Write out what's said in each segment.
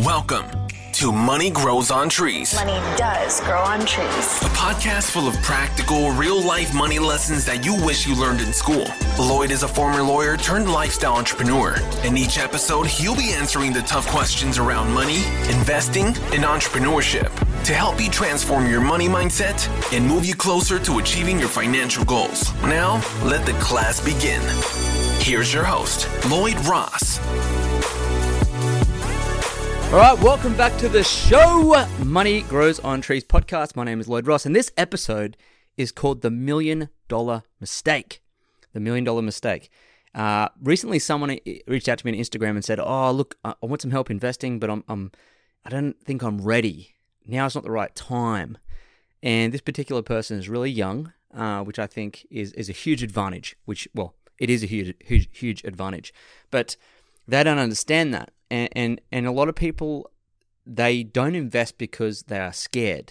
Welcome to Money Grows on Trees. Money does grow on trees. A podcast full of practical, real-life money lessons that you wish you learned in school. Lloyd is a former lawyer turned lifestyle entrepreneur. In each episode, he'll be answering the tough questions around money, investing, and entrepreneurship to help you transform your money mindset and move you closer to achieving your financial goals. Now, let the class begin. Here's your host, Lloyd Ross. All right, welcome back to the show, Money Grows on Trees podcast. My name is Lloyd Ross, and this episode is called The $1 Million Mistake. The $1 Million Mistake. Recently, someone reached out to me on Instagram and said, "Oh, look, I want some help investing, but I don't think I'm ready. Now it's not the right time." And this particular person is really young, which I think is a huge advantage. It is a huge advantage, but they don't understand that. And a lot of people, they don't invest because they are scared.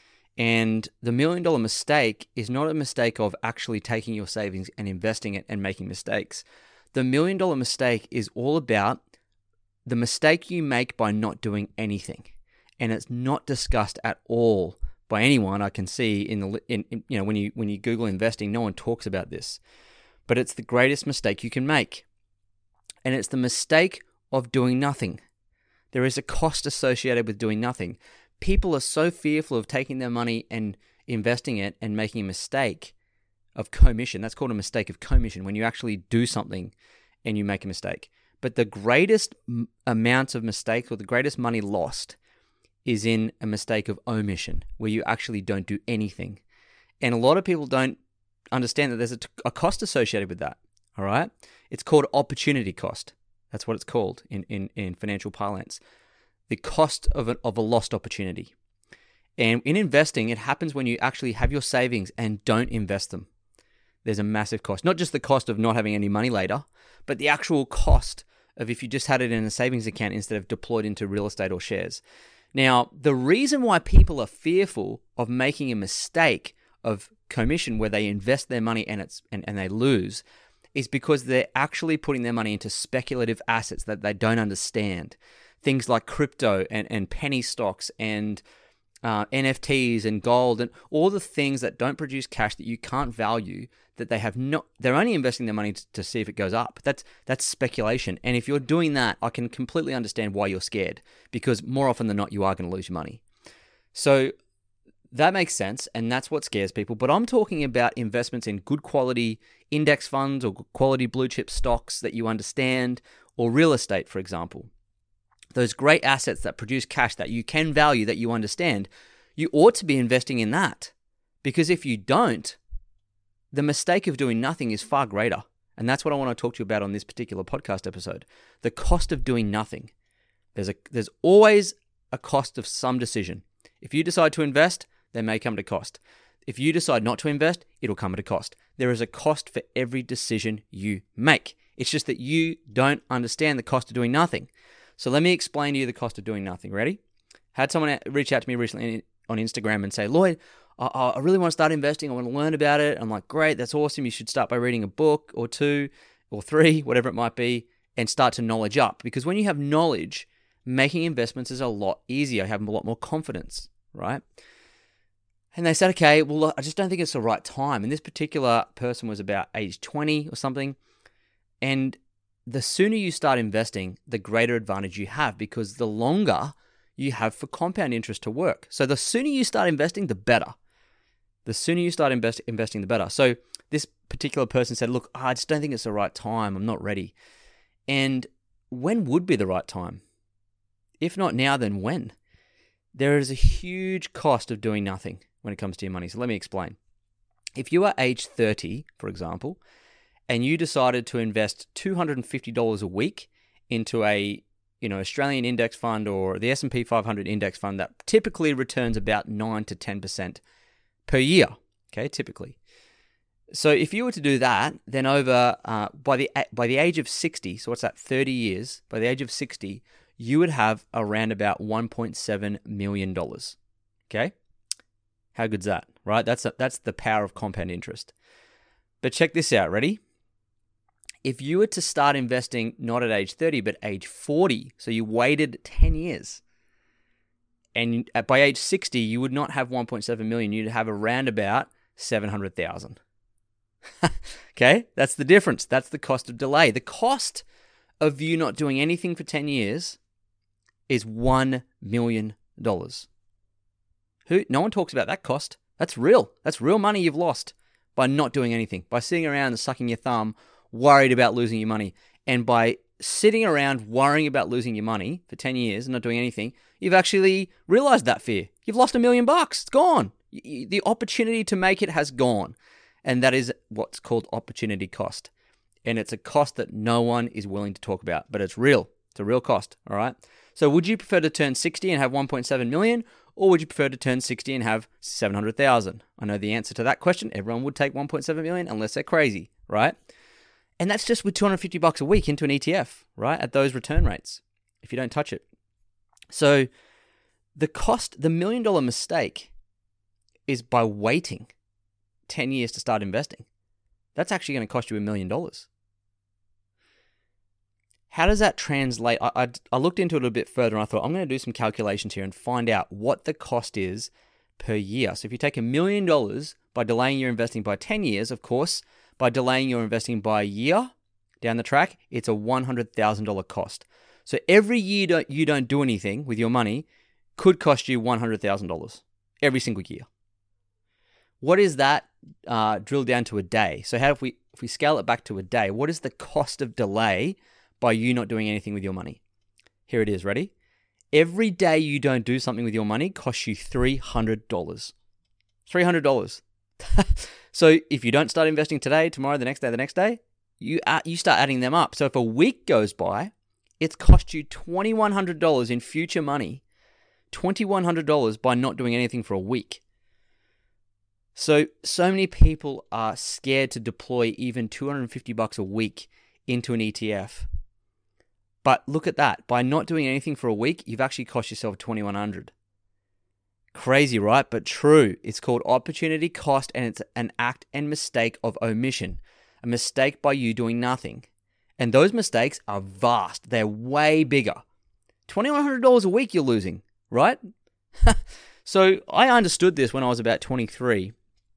And the $1 million mistake is not a mistake of actually taking your savings and investing it and making mistakes. The $1 million mistake is all about the mistake you make by not doing anything. And it's not discussed at all by anyone I can see when you Google investing, no one talks about this. But it's the greatest mistake you can make. And it's the mistake of doing nothing. There is a cost associated with doing nothing. People are so fearful of taking their money and investing it and making a mistake of commission. That's called a mistake of commission, when you actually do something and you make a mistake. But the greatest amount of mistakes, or the greatest money lost, is in a mistake of omission, where you actually don't do anything. And a lot of people don't understand that there's a cost associated with that. All right? It's called opportunity cost. That's what it's called in financial parlance. The cost of a lost opportunity. And in investing, it happens when you actually have your savings and don't invest them. There's a massive cost. Not just the cost of not having any money later, but the actual cost of if you just had it in a savings account instead of deployed into real estate or shares. Now, the reason why people are fearful of making a mistake of commission where they invest their money and they lose is because they're actually putting their money into speculative assets that they don't understand. Things like crypto and penny stocks and NFTs and gold and all the things that don't produce cash, that you can't value, that they're only investing their money to see if it goes up. That's speculation. And if you're doing that, I can completely understand why you're scared, because more often than not, you are going to lose your money. So that makes sense, and that's what scares people. But I'm talking about investments in good quality index funds or quality blue chip stocks that you understand, or real estate, for example. Those great assets that produce cash that you can value, that you understand, you ought to be investing in that. Because if you don't, the mistake of doing nothing is far greater. And that's what I want to talk to you about on this particular podcast episode. The cost of doing nothing. There's always a cost of some decision. If you decide to invest, there may come at a cost. If you decide not to invest, it'll come at a cost. There is a cost for every decision you make. It's just that you don't understand the cost of doing nothing. So let me explain to you the cost of doing nothing. Ready? Had someone reach out to me recently on Instagram and say, "Lloyd, I really want to start investing. I want to learn about it." I'm like, "Great, that's awesome. You should start by reading a book or 2 or 3, whatever it might be, and start to knowledge up." Because when you have knowledge, making investments is a lot easier. You have a lot more confidence, right? And they said, "Okay, well, I just don't think it's the right time." And this particular person was about age 20 or something. And the sooner you start investing, the greater advantage you have, because the longer you have for compound interest to work. So the sooner you start investing, the better. The sooner you start investing, the better. So this particular person said, "Look, I just don't think it's the right time. I'm not ready." And when would be the right time? If not now, then when? There is a huge cost of doing nothing when it comes to your money. So let me explain. If you are age 30, for example, and you decided to invest $250 a week into a Australian index fund or the S&P 500 index fund that typically returns about 9 to 10% per year, okay, typically. So if you were to do that, then over by the age of 60, so what's that, 30 years, by the age of 60, you would have around about $1.7 million, okay? How good's that, right? That's the power of compound interest. But check this out, ready? if you were to start investing not at age 30, but age 40, so you waited 10 years, and by age 60, you would not have 1.7 million. You'd have around about 700,000. Okay, that's the difference. That's the cost of delay. The cost of you not doing anything for 10 years is $1 million. No one talks about that cost. That's real. That's real money you've lost by not doing anything, by sitting around and sucking your thumb, worried about losing your money. And by sitting around worrying about losing your money for 10 years and not doing anything, you've actually realized that fear. You've lost $1 million. It's gone. The opportunity to make it has gone. And that is what's called opportunity cost. And it's a cost that no one is willing to talk about, but it's real. It's a real cost, all right? So would you prefer to turn 60 and have 1.7 million, or would you prefer to turn 60 and have 700,000? I know the answer to that question. Everyone would take 1.7 million unless they're crazy, right? And that's just with $250 a week into an ETF, right? At those return rates, if you don't touch it. So the cost, the $1 million mistake is by waiting 10 years to start investing. That's actually going to cost you $1 million. How does that translate? I looked into it a bit further and I thought, I'm going to do some calculations here and find out what the cost is per year. So if you take $1 million by delaying your investing by 10 years, of course, by delaying your investing by a year down the track, it's a $100,000 cost. So every year you don't do anything with your money could cost you $100,000 every single year. What is that drilled down to a day? So how if we scale it back to a day, what is the cost of delay by you not doing anything with your money? Here it is, ready? Every day you don't do something with your money costs you $300. $300. So if you don't start investing today, tomorrow, the next day, you start adding them up. So if a week goes by, it's cost you $2,100 in future money, $2,100 by not doing anything for a week. So many people are scared to deploy even $250 a week into an ETF. But look at that. By not doing anything for a week, you've actually cost yourself $2,100. Crazy, right? But true. It's called opportunity cost, and it's an act and mistake of omission. A mistake by you doing nothing. And those mistakes are vast. They're way bigger. $2,100 a week you're losing, right? So I understood this when I was about 23.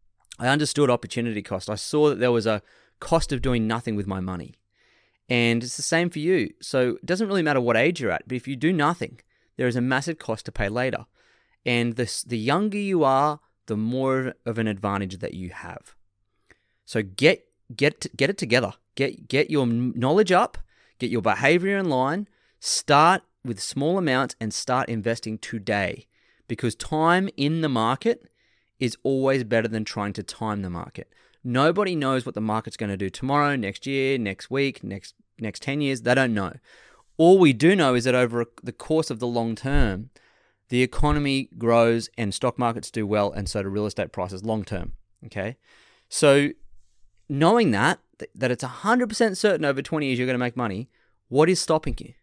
I understood opportunity cost. I saw that there was a cost of doing nothing with my money. And it's the same for you. So it doesn't really matter what age you're at, but if you do nothing, there is a massive cost to pay later. And the younger you are, the more of an advantage that you have. So get it together. Get your knowledge up, get your behavior in line, start with small amounts and start investing today. Because time in the market is always better than trying to time the market. Nobody knows what the market's going to do tomorrow, next year, next week, next 10 years. They don't know. All we do know is that over the course of the long term, the economy grows and stock markets do well, and so do real estate prices long term. Okay? So knowing that it's 100% certain over 20 years you're going to make money, what is stopping you?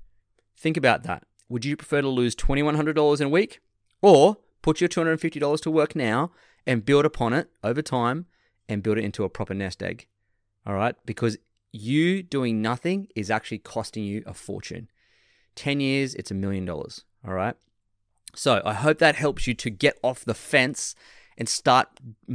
Think about that. Would you prefer to lose $2,100 in a week, or put your $250 to work now and build upon it over time and build it into a proper nest egg? All right? Because you doing nothing is actually costing you a fortune. 10 years, it's $1 million. All right? So I hope that helps you to get off the fence and start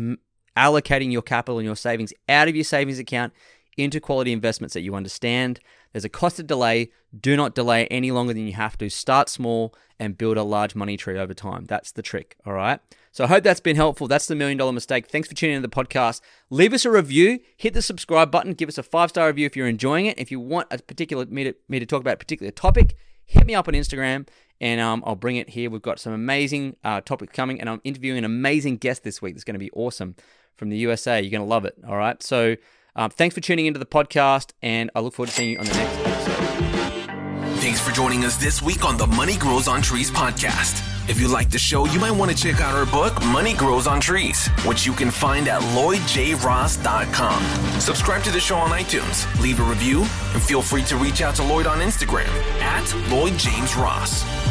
allocating your capital and your savings out of your savings account into quality investments that you understand. There's a cost of delay. Do not delay any longer than you have to. Start small and build a large money tree over time. That's the trick, all right? So I hope that's been helpful. That's the $1 Million Mistake. Thanks for tuning into the podcast. Leave us a review. Hit the subscribe button. Give us a 5-star review if you're enjoying it. If you want me to talk about a particular topic, hit me up on Instagram and I'll bring it here. We've got some amazing topics coming, and I'm interviewing an amazing guest this week that's going to be awesome from the USA. You're going to love it, all right? So thanks for tuning into the podcast, and I look forward to seeing you on the next episode. Thanks for joining us this week on the Money Grows on Trees podcast. If you like the show, you might want to check out our book, Money Grows on Trees, which you can find at LloydJRoss.com. Subscribe to the show on iTunes, leave a review, and feel free to reach out to Lloyd on Instagram at LloydJamesRoss.